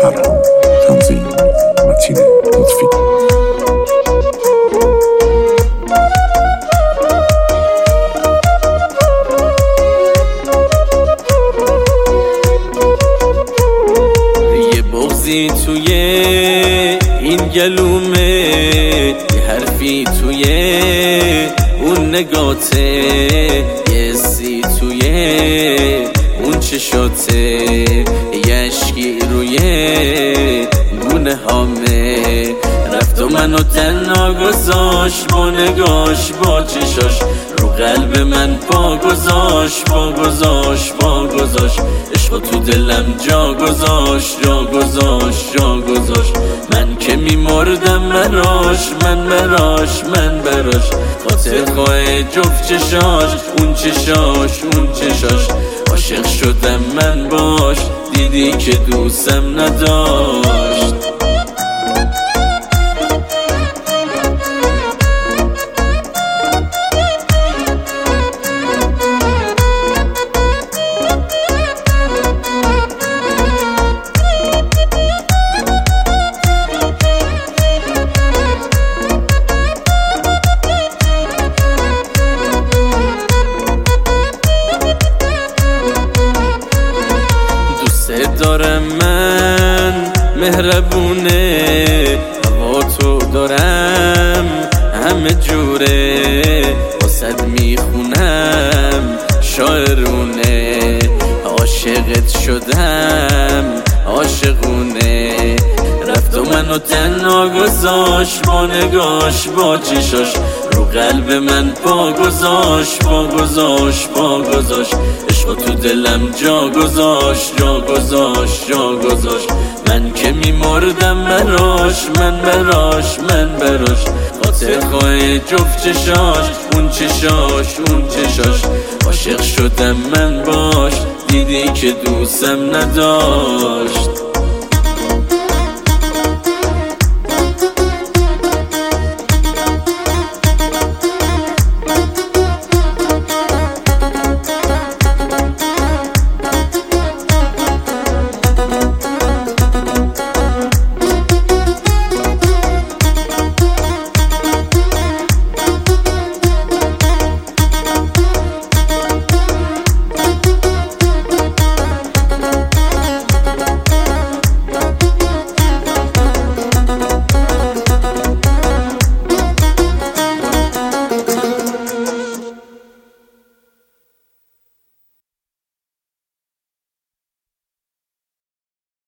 فرهاد تنظیم متین لطفی. یه بغضی توی این گلومه، یه حرفی توی اون نگاته، یه سی توی اون چشاته، یه عشقی روی گونه هامه. رفت و منو تنها گذاشت با نگاش با چشاش، رو قلب من پا گذاشت پا گذاشت پا گذاشت، عشق تو دلم جا گذاشت جا گذاشت جا گذاشت. من که میمردم براش من براش من براش، خاطر خواه جفت چشاش اون چشاش اون چشاش. عاشق شدم من باش، دیدی که دوستم نداشت. دارم من مهربونه، هوا تو دارم همه جوره، واسد میخونم شاعرونه، عاشقت شدم عاشقونه. رفت و منو تنها گذاشت با نگاش با چشاش، رو قلب من پا گذاشت پا گذاشت پا گذاشت، عشق تو دلم جا گذاشت جا گذاشت جا گذاشت. من که میمردم براش من براش من براش، خاطر خواه جفت چشاش اون چشاش اون چشاش. عاشق شدم من باش، دیدی که دوستم نداشت.